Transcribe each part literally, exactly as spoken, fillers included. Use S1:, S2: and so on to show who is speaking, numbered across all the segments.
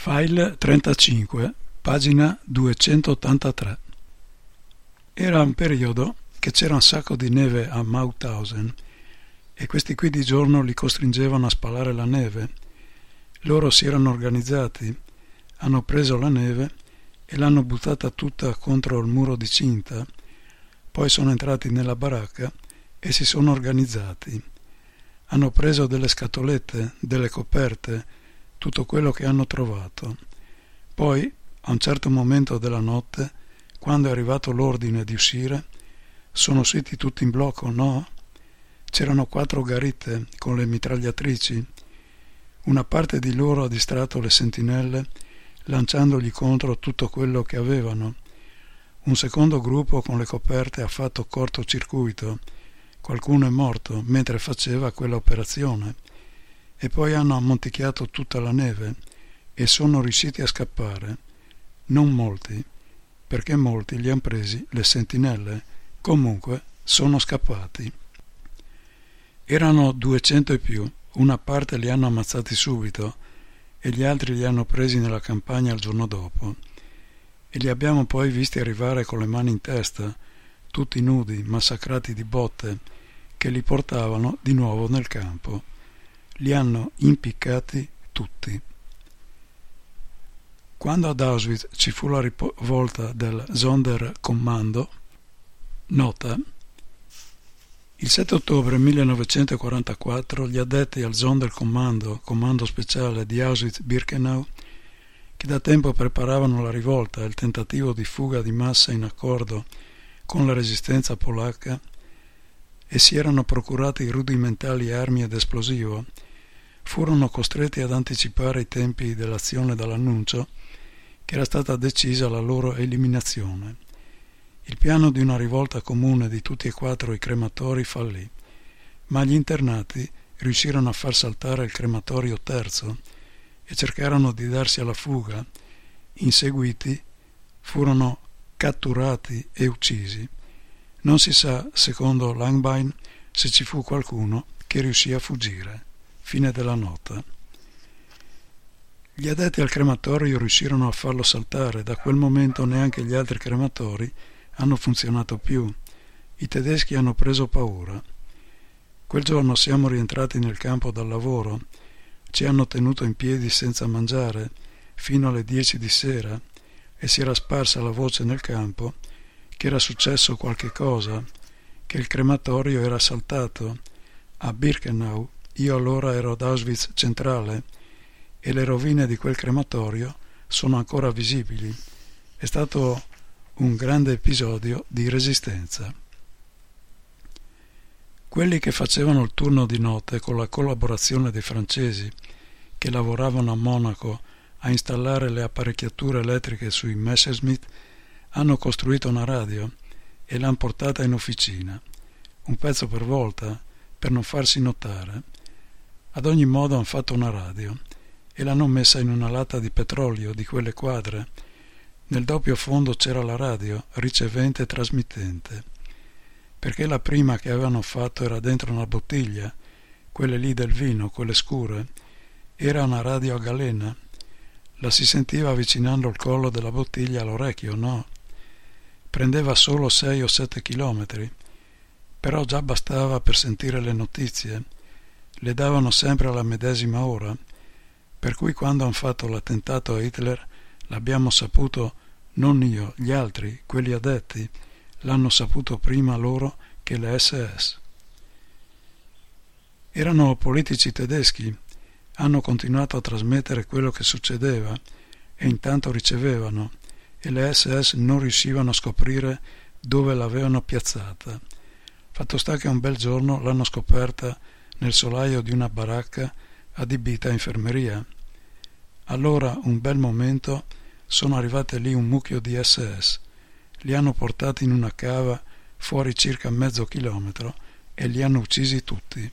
S1: File trentacinque, pagina duecentottantatré. Era un periodo che c'era un sacco di neve a Mauthausen e questi qui di giorno li costringevano a spalare la neve. Loro si erano organizzati, hanno preso la neve e l'hanno buttata tutta contro il muro di cinta, poi sono entrati nella baracca e si sono organizzati. Hanno preso delle scatolette, delle coperte, tutto quello che hanno trovato. Poi, a un certo momento della notte, quando è arrivato l'ordine di uscire, sono usciti tutti in blocco, no? C'erano quattro garitte con le mitragliatrici. Una parte di loro ha distratto le sentinelle lanciandogli contro tutto quello che avevano. Un secondo gruppo con le coperte ha fatto cortocircuito. Qualcuno è morto mentre faceva quella operazione. E poi hanno ammonticchiato tutta la neve e sono riusciti a scappare. Non molti, perché molti li han presi le sentinelle. Comunque sono scappati. Erano duecento e più, una parte li hanno ammazzati subito e gli altri li hanno presi nella campagna il giorno dopo. E li abbiamo poi visti arrivare con le mani in testa, tutti nudi, massacrati di botte, che li portavano di nuovo nel campo. Li hanno impiccati tutti. Quando ad Auschwitz ci fu la rivolta del Sonderkommando, nota, il sette ottobre millenovecentoquarantaquattro gli addetti al Sonderkommando, comando speciale di Auschwitz-Birkenau, che da tempo preparavano la rivolta e il tentativo di fuga di massa in accordo con la resistenza polacca e si erano procurati rudimentali armi ed esplosivo, furono costretti ad anticipare i tempi dell'azione dall'annuncio che era stata decisa la loro eliminazione. Il piano di una rivolta comune di tutti e quattro i crematori fallì, ma gli internati riuscirono a far saltare il crematorio terzo e cercarono di darsi alla fuga. Inseguiti furono catturati e uccisi. Non si sa, secondo Langbein, se ci fu qualcuno che riuscì a fuggire. Fine della nota. Gli addetti al crematorio riuscirono a farlo saltare. Da quel momento neanche gli altri crematori hanno funzionato più. I tedeschi hanno preso paura. Quel giorno siamo rientrati nel campo dal lavoro. Ci hanno tenuto in piedi senza mangiare fino alle dieci di sera e si era sparsa la voce nel campo che era successo qualche cosa, che il crematorio era saltato a Birkenau. Io allora ero ad Auschwitz centrale e le rovine di quel crematorio sono ancora visibili. È stato un grande episodio di resistenza. Quelli che facevano il turno di notte con la collaborazione dei francesi che lavoravano a Monaco a installare le apparecchiature elettriche sui Messerschmitt hanno costruito una radio e l'hanno portata in officina, un pezzo per volta, per non farsi notare. Ad ogni modo hanno fatto una radio e l'hanno messa in una latta di petrolio di quelle quadre. Nel doppio fondo c'era la radio, ricevente e trasmittente, perché la prima che avevano fatto era dentro una bottiglia, quelle lì del vino, quelle scure. Era una radio a galena. La si sentiva avvicinando il collo della bottiglia all'orecchio, no? Prendeva solo sei o sette chilometri, però già bastava per sentire le notizie. Le davano sempre alla medesima ora, per cui quando hanno fatto l'attentato a Hitler l'abbiamo saputo non io, gli altri, quelli addetti, l'hanno saputo prima loro che le esse esse. Erano politici tedeschi, hanno continuato a trasmettere quello che succedeva e intanto ricevevano e le esse esse non riuscivano a scoprire dove l'avevano piazzata. Fatto sta che un bel giorno l'hanno scoperta nel solaio di una baracca adibita a infermeria. Allora, un bel momento, sono arrivate lì un mucchio di esse esse. Li hanno portati in una cava fuori circa mezzo chilometro e li hanno uccisi tutti.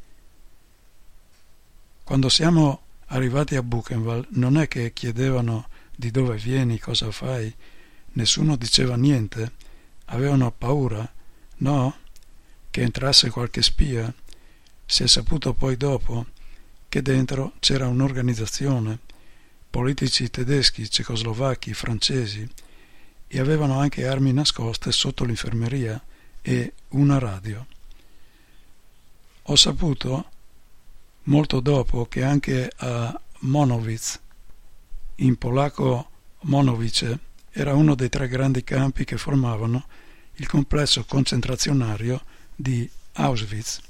S1: Quando siamo arrivati a Buchenwald non è che chiedevano di dove vieni, cosa fai. Nessuno diceva niente. Avevano paura, no? Che entrasse qualche spia. Si è saputo poi dopo che dentro c'era un'organizzazione politici tedeschi, cecoslovacchi, francesi, e avevano anche armi nascoste sotto l'infermeria e una radio. Ho saputo molto dopo che anche a Monowitz, in polacco Monowice, era uno dei tre grandi campi che formavano il complesso concentrazionario di Auschwitz.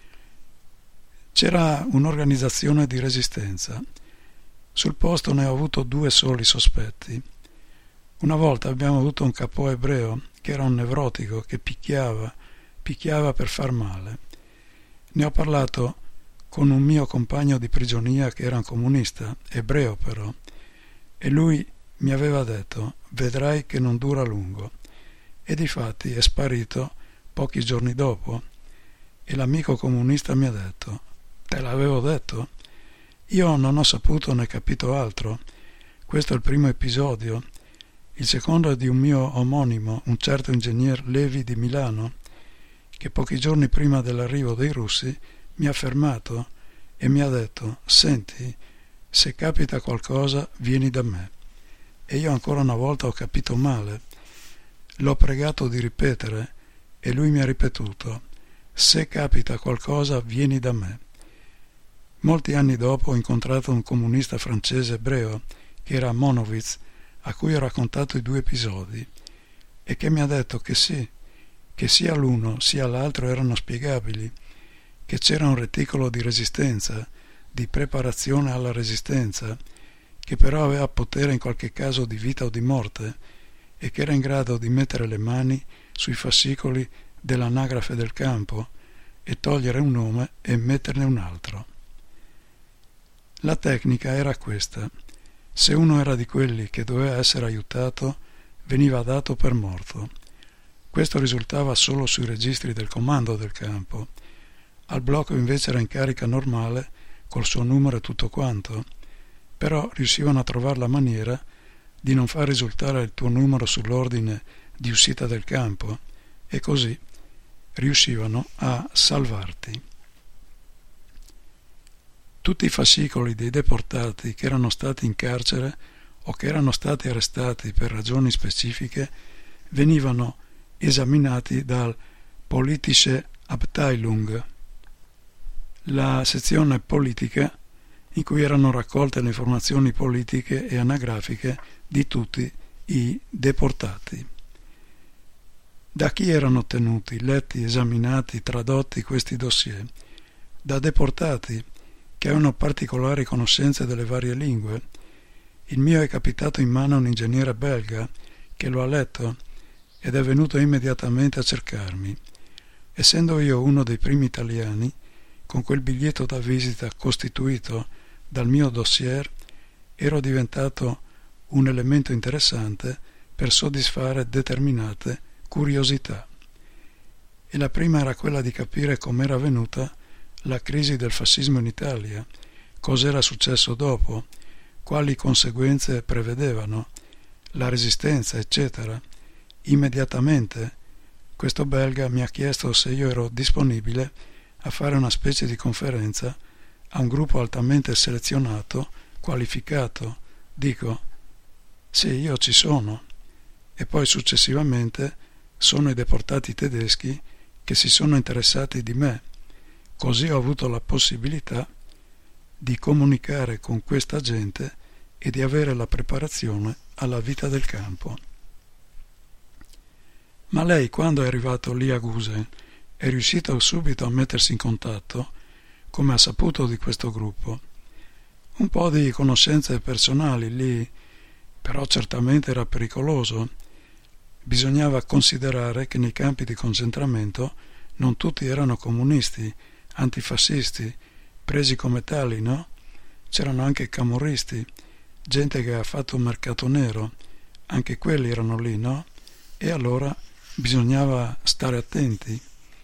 S1: C'era un'organizzazione di resistenza. Sul posto ne ho avuto due soli sospetti. Una volta abbiamo avuto un capo ebreo che era un nevrotico che picchiava, picchiava per far male. Ne ho parlato con un mio compagno di prigionia che era un comunista, ebreo però, e lui mi aveva detto: vedrai che non dura a lungo. E difatti è sparito pochi giorni dopo, e l'amico comunista mi ha detto: te l'avevo detto? Io non ho saputo né capito altro. Questo è il primo episodio. Il secondo è di un mio omonimo, un certo ingegner Levi di Milano, che pochi giorni prima dell'arrivo dei russi mi ha fermato e mi ha detto: senti, se capita qualcosa vieni da me. E io ancora una volta ho capito male. L'ho pregato di ripetere e lui mi ha ripetuto: se capita qualcosa vieni da me. Molti anni dopo ho incontrato un comunista francese ebreo che era a Monowitz, a cui ho raccontato i due episodi, e che mi ha detto che sì, che sia l'uno sia l'altro erano spiegabili, che c'era un reticolo di resistenza, di preparazione alla resistenza, che però aveva potere in qualche caso di vita o di morte, e che era in grado di mettere le mani sui fascicoli dell'anagrafe del campo e togliere un nome e metterne un altro. La tecnica era questa: se uno era di quelli che doveva essere aiutato, veniva dato per morto. Questo risultava solo sui registri del comando del campo. Al blocco invece era in carica normale, col suo numero e tutto quanto, però riuscivano a trovare la maniera di non far risultare il tuo numero sull'ordine di uscita del campo, e così riuscivano a salvarti. Tutti i fascicoli dei deportati che erano stati in carcere o che erano stati arrestati per ragioni specifiche venivano esaminati dal Politische Abteilung, la sezione politica in cui erano raccolte le informazioni politiche e anagrafiche di tutti i deportati. Da chi erano ottenuti, letti, esaminati, tradotti questi dossier? Da deportati che avevano particolari conoscenze delle varie lingue. Il mio è capitato in mano a un ingegnere belga che lo ha letto ed è venuto immediatamente a cercarmi. Essendo io uno dei primi italiani, con quel biglietto da visita costituito dal mio dossier, ero diventato un elemento interessante per soddisfare determinate curiosità. E la prima era quella di capire com'era venuta la crisi del fascismo in Italia, cos'era successo dopo, quali conseguenze prevedevano, la resistenza, eccetera. Immediatamente questo belga mi ha chiesto se io ero disponibile a fare una specie di conferenza a un gruppo altamente selezionato, qualificato. Dico: sì, io ci sono. E poi successivamente sono i deportati tedeschi che si sono interessati di me. Così ho avuto la possibilità di comunicare con questa gente e di avere la preparazione alla vita del campo. Ma lei, quando è arrivato lì a Gusen, è riuscito subito a mettersi in contatto, come ha saputo di questo gruppo. Un po' di conoscenze personali lì, però certamente era pericoloso. Bisognava considerare che nei campi di concentramento non tutti erano comunisti, antifascisti, presi come tali, no? C'erano anche camorristi, gente che ha fatto un mercato nero, anche quelli erano lì, no? E allora bisognava stare attenti.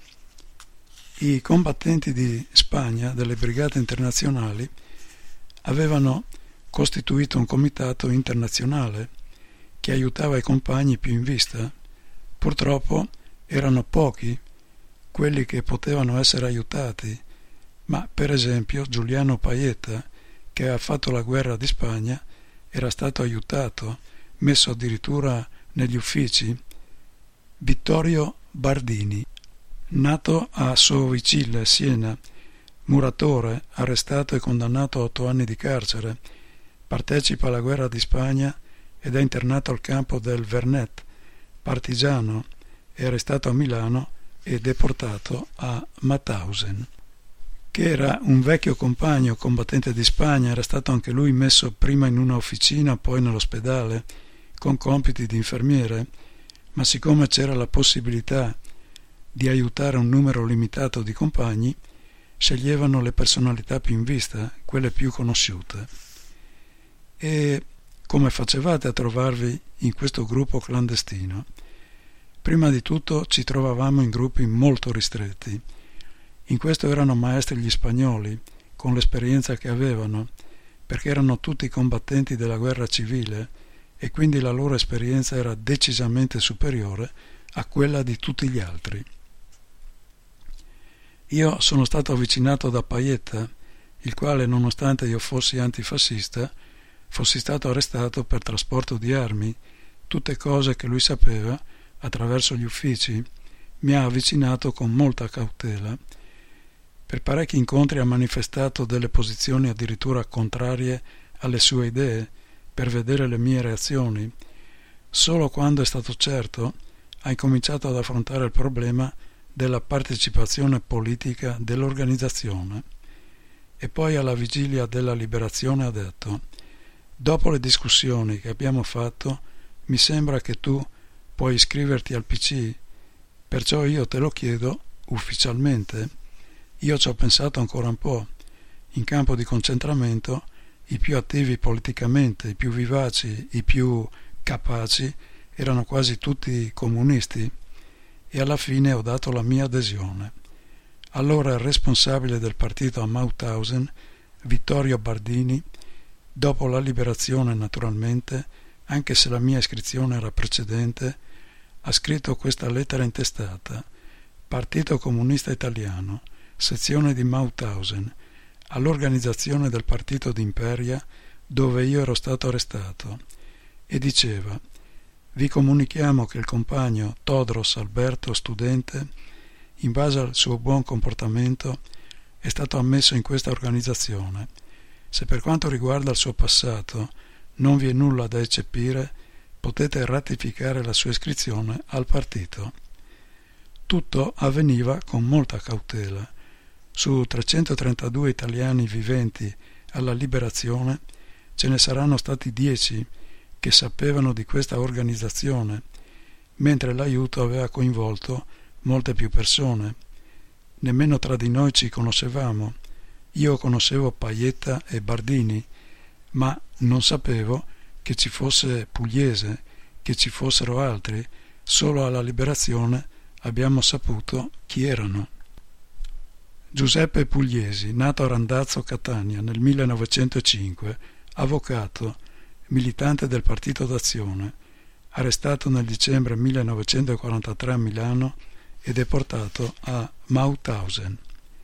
S1: I combattenti di Spagna, delle brigate internazionali, avevano costituito un comitato internazionale che aiutava i compagni più in vista. Purtroppo erano pochi quelli che potevano essere aiutati, ma per esempio Giuliano Paietta, che ha fatto la guerra di Spagna, era stato aiutato, messo addirittura negli uffici, Vittorio Bardini, nato a Sovicille, Siena, muratore, arrestato e condannato a otto anni di carcere, partecipa alla guerra di Spagna ed è internato al campo del Vernet, partigiano, è arrestato a Milano e deportato a Mauthausen, che era un vecchio compagno combattente di Spagna. Era stato anche lui messo prima in una officina, poi nell'ospedale, con compiti di infermiere, ma siccome c'era la possibilità di aiutare un numero limitato di compagni, sceglievano le personalità più in vista, quelle più conosciute. E come facevate a trovarvi in questo gruppo clandestino? Prima di tutto ci trovavamo in gruppi molto ristretti. In questo erano maestri gli spagnoli, con l'esperienza che avevano, perché erano tutti combattenti della guerra civile e quindi la loro esperienza era decisamente superiore a quella di tutti gli altri. Io sono stato avvicinato da Paietta, il quale, nonostante io fossi antifascista, fossi stato arrestato per trasporto di armi, tutte cose che lui sapeva attraverso gli uffici, mi ha avvicinato con molta cautela. Per parecchi incontri ha manifestato delle posizioni addirittura contrarie alle sue idee, per vedere le mie reazioni. Solo quando è stato certo ha incominciato ad affrontare il problema della partecipazione politica dell'organizzazione. E poi alla vigilia della liberazione ha detto: dopo le discussioni che abbiamo fatto, mi sembra che tu puoi iscriverti al P C, perciò io te lo chiedo ufficialmente. Io ci ho pensato ancora un po'. In campo di concentramento i più attivi politicamente, i più vivaci, i più capaci erano quasi tutti comunisti, e alla fine ho dato la mia adesione. Allora il responsabile del partito a Mauthausen, Vittorio Bardini, dopo la liberazione naturalmente, anche se la mia iscrizione era precedente, ha scritto questa lettera intestata: Partito Comunista Italiano, sezione di Mauthausen, all'organizzazione del partito d'Imperia dove io ero stato arrestato, e diceva: vi comunichiamo che il compagno Todros Alberto, studente, in base al suo buon comportamento, è stato ammesso in questa organizzazione. Se per quanto riguarda il suo passato non vi è nulla da eccepire, potete ratificare la sua iscrizione al partito. Tutto avveniva con molta cautela. Su trecentotrentadue italiani viventi alla liberazione ce ne saranno stati dieci che sapevano di questa organizzazione, mentre l'aiuto aveva coinvolto molte più persone. Nemmeno tra di noi ci conoscevamo. Io conoscevo Paietta e Bardini, ma non sapevo che ci fosse Pugliese, che ci fossero altri. Solo alla liberazione abbiamo saputo chi erano. Giuseppe Pugliesi, nato a Randazzo, Catania, nel millenovecentocinque, avvocato, militante del Partito d'Azione, arrestato nel dicembre millenovecentoquarantatré a Milano e deportato a Mauthausen.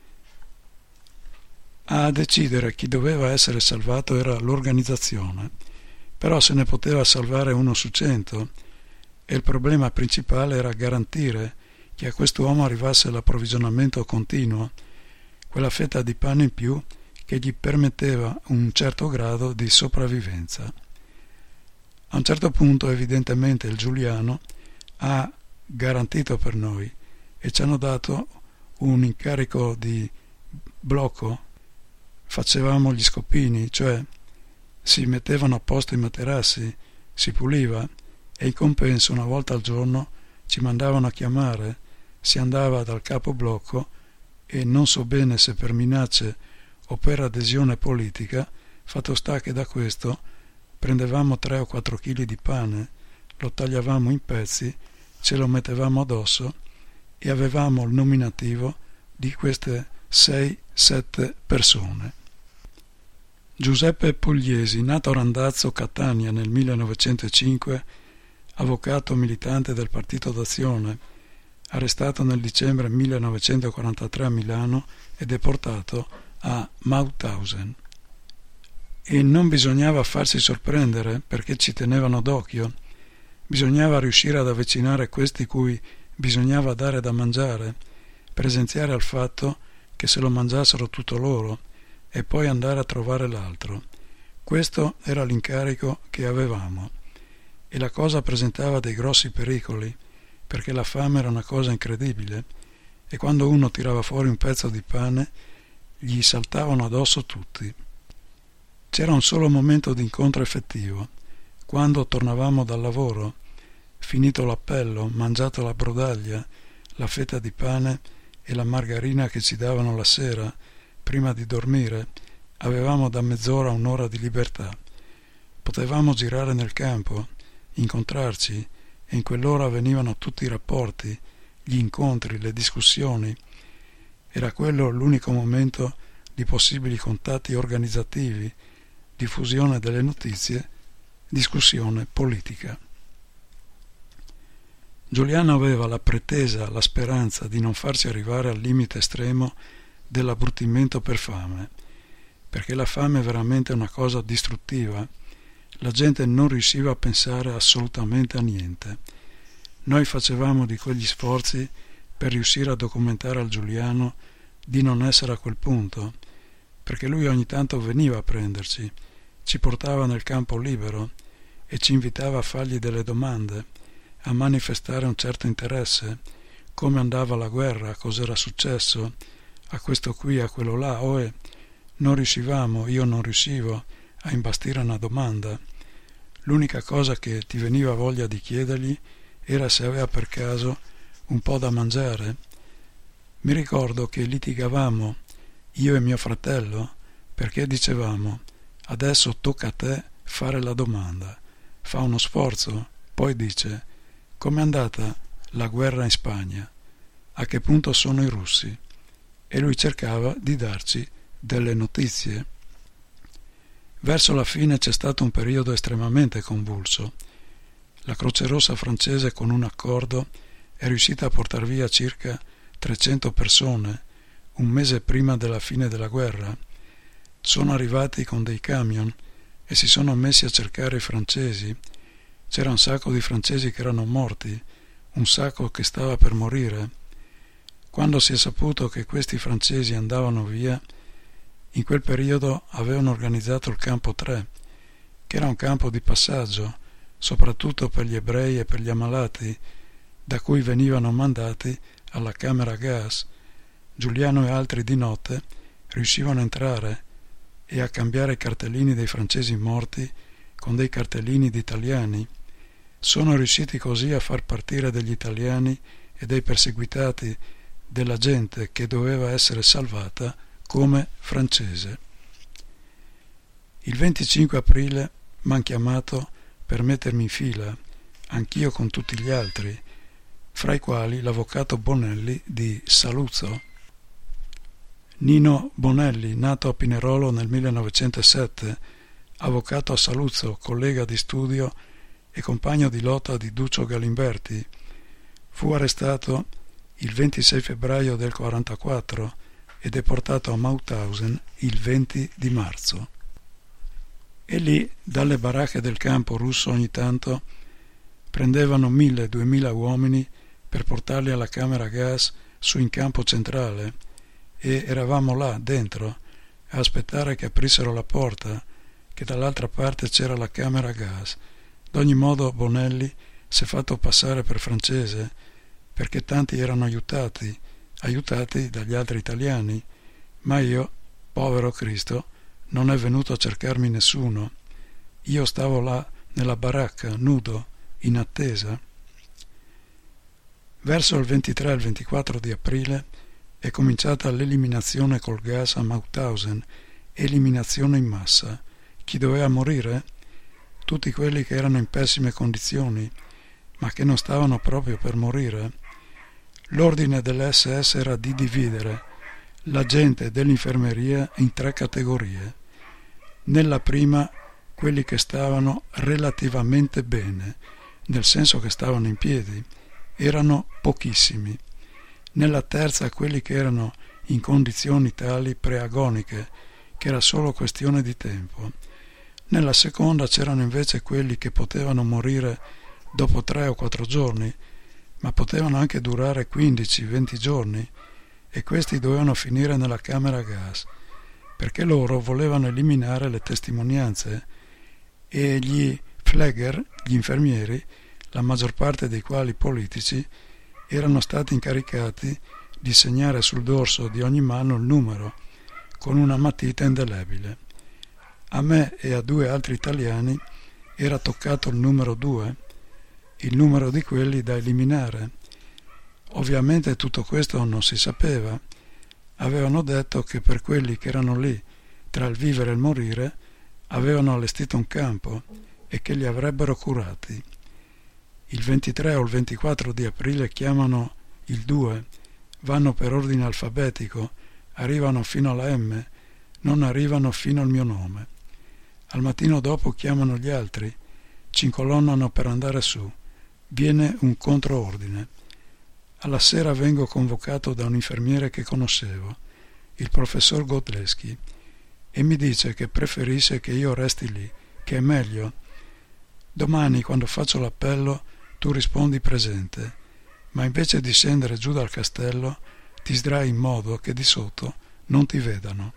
S1: A decidere chi doveva essere salvato era l'organizzazione, però se ne poteva salvare uno su cento, e il problema principale era garantire che a quest'uomo arrivasse l'approvvigionamento continuo, quella fetta di pane in più che gli permetteva un certo grado di sopravvivenza. A un certo punto evidentemente il Giuliano ha garantito per noi e ci hanno dato un incarico di blocco. Facevamo gli scoppini, cioè si mettevano a posto i materassi, si puliva, e in compenso una volta al giorno ci mandavano a chiamare, si andava dal capo blocco e non so bene se per minacce o per adesione politica, fatto sta che da questo prendevamo tre o quattro chili di pane, lo tagliavamo in pezzi, ce lo mettevamo addosso e avevamo il nominativo di queste sei sette persone. Giuseppe Pugliesi, nato a Randazzo, Catania nel millenovecentocinque, avvocato militante del Partito d'Azione, arrestato nel dicembre millenovecentoquarantatré a Milano e deportato a Mauthausen. E non bisognava farsi sorprendere perché ci tenevano d'occhio. Bisognava riuscire ad avvicinare questi cui bisognava dare da mangiare, presenziare al fatto che se lo mangiassero tutto loro e poi andare a trovare l'altro. Questo era l'incarico che avevamo. E la cosa presentava dei grossi pericoli, perché la fame era una cosa incredibile, e quando uno tirava fuori un pezzo di pane, gli saltavano addosso tutti. C'era un solo momento di incontro effettivo, quando tornavamo dal lavoro, finito l'appello, mangiato la brodaglia, la fetta di pane e la margarina che ci davano la sera, prima di dormire, avevamo da mezz'ora a un'ora di libertà. Potevamo girare nel campo, incontrarci, e in quell'ora avvenivano tutti i rapporti, gli incontri, le discussioni. Era quello l'unico momento di possibili contatti organizzativi, diffusione delle notizie, discussione politica. Giuliano aveva la pretesa, la speranza di non farsi arrivare al limite estremo dell'abbruttimento per fame, perché la fame è veramente una cosa distruttiva. La gente non riusciva a pensare assolutamente a niente. Noi facevamo di quegli sforzi per riuscire a documentare al Giuliano di non essere a quel punto, perché lui ogni tanto veniva a prenderci, ci portava nel campo libero e ci invitava a fargli delle domande, a manifestare un certo interesse, come andava la guerra, cos'era successo, a questo qui, a quello là, o e non riuscivamo, io non riuscivo a imbastire una domanda. L'unica cosa che ti veniva voglia di chiedergli era se aveva per caso un po' da mangiare. Mi ricordo che litigavamo, io e mio fratello, perché dicevamo: adesso tocca a te fare la domanda. Fa uno sforzo, poi dice: com'è andata la guerra in Spagna? A che punto sono i russi? E lui cercava di darci delle notizie. Verso la fine c'è stato un periodo estremamente convulso. La Croce Rossa francese, con un accordo, è riuscita a portar via circa trecento persone un mese prima della fine della guerra. Sono arrivati con dei camion e si sono messi a cercare i francesi. C'era un sacco di francesi che erano morti, un sacco che stava per morire. Quando si è saputo che questi francesi andavano via, in quel periodo avevano organizzato il campo tre, che era un campo di passaggio, soprattutto per gli ebrei e per gli ammalati, da cui venivano mandati alla camera a gas. Giuliano e altri di notte riuscivano a entrare e a cambiare i cartellini dei francesi morti con dei cartellini di italiani. Sono riusciti così a far partire degli italiani e dei perseguitati della gente che doveva essere salvata come francese. Il venticinque aprile m'han chiamato per mettermi in fila, anch'io con tutti gli altri, fra i quali l'avvocato Bonelli di Saluzzo. Nino Bonelli, nato a Pinerolo nel millenovecentosette, avvocato a Saluzzo, collega di studio e compagno di lotta di Duccio Galimberti, fu arrestato il ventisei febbraio del quarantaquattro e deportato a Mauthausen il venti di marzo. E lì, dalle baracche del campo russo, ogni tanto prendevano mille, duemila uomini per portarli alla camera a gas su in campo centrale, e eravamo là, dentro, a aspettare che aprissero la porta, che dall'altra parte c'era la camera a gas. D'ogni modo Bonelli si è fatto passare per francese, perché tanti erano aiutati, aiutati dagli altri italiani, ma io, povero Cristo, non è venuto a cercarmi nessuno. Io stavo là nella baracca, nudo, in attesa. Verso il ventitré e il ventiquattro di aprile è cominciata l'eliminazione col gas a Mauthausen, eliminazione in massa. Chi doveva morire? Tutti quelli che erano in pessime condizioni, ma che non stavano proprio per morire. L'ordine dell'esse esse era di dividere la gente dell'infermeria in tre categorie. Nella prima, quelli che stavano relativamente bene, nel senso che stavano in piedi, erano pochissimi. Nella terza, quelli che erano in condizioni tali preagoniche, che era solo questione di tempo. Nella seconda c'erano invece quelli che potevano morire dopo tre o quattro giorni, ma potevano anche durare quindici venti giorni, e questi dovevano finire nella camera a gas, perché loro volevano eliminare le testimonianze, e gli Pfleger, gli infermieri, la maggior parte dei quali politici, erano stati incaricati di segnare sul dorso di ogni mano il numero con una matita indelebile. A me e a due altri italiani era toccato il numero due, il numero di quelli da eliminare. Ovviamente tutto questo non si sapeva. Avevano detto che per quelli che erano lì tra il vivere e il morire avevano allestito un campo e che li avrebbero curati. Il ventitré o il ventiquattro di aprile chiamano il due, vanno per ordine alfabetico, arrivano fino alla M, non arrivano fino al mio nome. Al mattino dopo chiamano gli altri, ci incolonnano per andare su, viene un controordine. Alla sera vengo convocato da un infermiere che conoscevo, il professor Godleski, e mi dice che preferisce che io resti lì, che è meglio. Domani, quando faccio l'appello, tu rispondi presente, ma invece di scendere giù dal castello ti sdrai in modo che di sotto non ti vedano.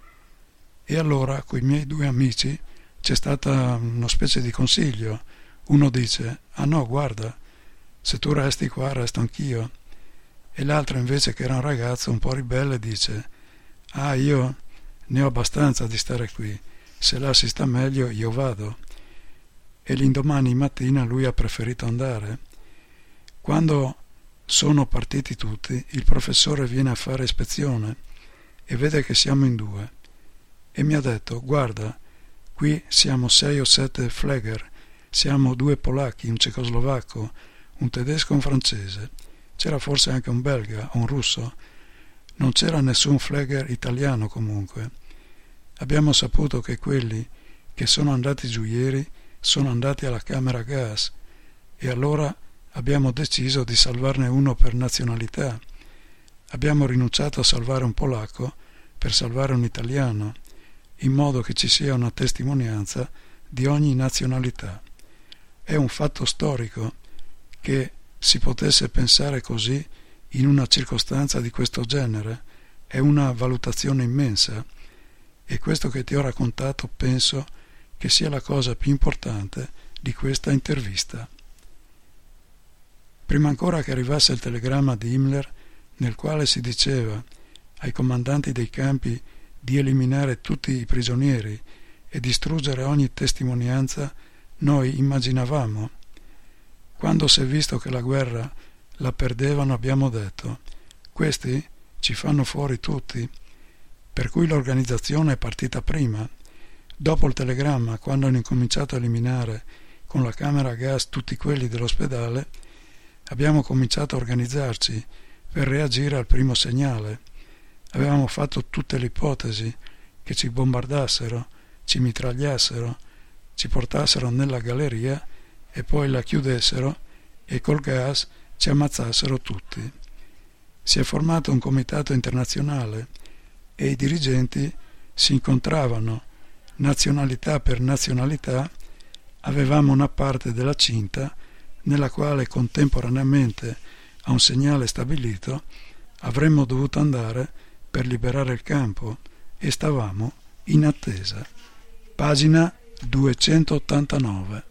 S1: E allora, coi miei due amici, c'è stata una specie di consiglio. Uno dice: ah no, guarda, se tu resti qua resto anch'io. E l'altro invece, che era un ragazzo un po' ribelle, dice: ah, io ne ho abbastanza di stare qui, se là si sta meglio io vado. E l'indomani mattina lui ha preferito andare. Quando sono partiti tutti, il professore viene a fare ispezione e vede che siamo in due e mi ha detto: guarda, qui siamo sei o sette Pfleger, siamo due polacchi, un cecoslovacco, un tedesco e un francese, c'era forse anche un belga o un russo, non c'era nessun Pfleger italiano comunque. Abbiamo saputo che quelli che sono andati giù ieri sono andati alla camera a gas, e allora abbiamo deciso di salvarne uno per nazionalità. Abbiamo rinunciato a salvare un polacco per salvare un italiano, in modo che ci sia una testimonianza di ogni nazionalità. È un fatto storico che si potesse pensare così in una circostanza di questo genere, è una valutazione immensa, e questo che ti ho raccontato penso che sia la cosa più importante di questa intervista. Prima ancora che arrivasse il telegramma di Himmler, nel quale si diceva ai comandanti dei campi di eliminare tutti i prigionieri e distruggere ogni testimonianza, noi immaginavamo. Quando si è visto che la guerra la perdevano, abbiamo detto: questi ci fanno fuori tutti, per cui l'organizzazione è partita prima. Dopo il telegramma, quando hanno incominciato a eliminare con la camera a gas tutti quelli dell'ospedale, abbiamo cominciato a organizzarci per reagire al primo segnale. Avevamo fatto tutte le ipotesi, che ci bombardassero, ci mitragliassero, ci portassero nella galleria e poi la chiudessero e col gas ci ammazzassero tutti. Si è formato un comitato internazionale e i dirigenti si incontravano nazionalità per nazionalità. Avevamo una parte della cinta nella quale contemporaneamente a un segnale stabilito avremmo dovuto andare per liberare il campo e stavamo in attesa. Pagina duecentottantanove.